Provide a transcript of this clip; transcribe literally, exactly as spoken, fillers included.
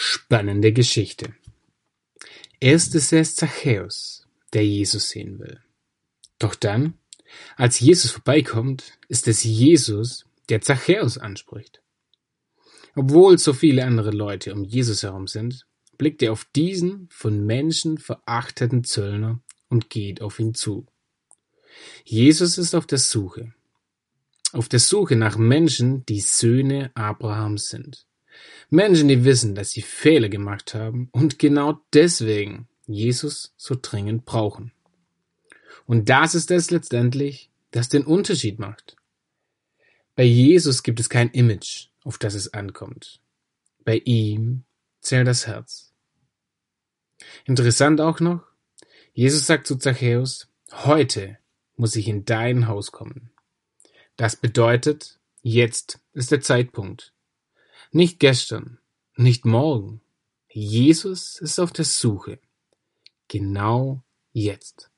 Spannende Geschichte. Erst ist es Zachäus, der Jesus sehen will. Doch dann, als Jesus vorbeikommt, ist es Jesus, der Zachäus anspricht. Obwohl so viele andere Leute um Jesus herum sind, blickt er auf diesen von Menschen verachteten Zöllner und geht auf ihn zu. Jesus ist auf der Suche. Auf der Suche nach Menschen, die Söhne Abrahams sind. Menschen, die wissen, dass sie Fehler gemacht haben und genau deswegen Jesus so dringend brauchen. Und das ist es letztendlich, das den Unterschied macht. Bei Jesus gibt es kein Image, auf das es ankommt. Bei ihm zählt das Herz. Interessant auch noch, Jesus sagt zu Zachäus, heute muss ich in dein Haus kommen. Das bedeutet, jetzt ist der Zeitpunkt. Nicht gestern, nicht morgen. Jesus ist auf der Suche. Genau jetzt.